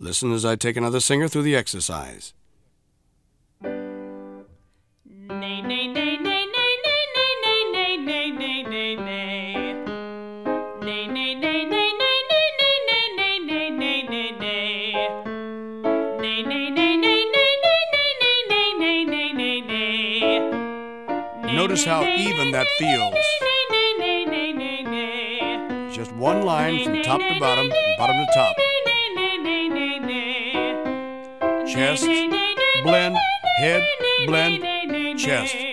Listen as I take another singer through the exercise. Nay, nay, nay, nay, nay, nay, nay, nay, nay, nay, nay, nay. Nay, nay, nay, nay, nay, nay, nay, nay, nay, nay, nay, nay. Nay, nay, nay, nay, nay, nay, nay, nay, nay, nay, nay. Notice how even that feels. Just one line from top to bottom, bottom to top. Chest, blend, head, blend, chest.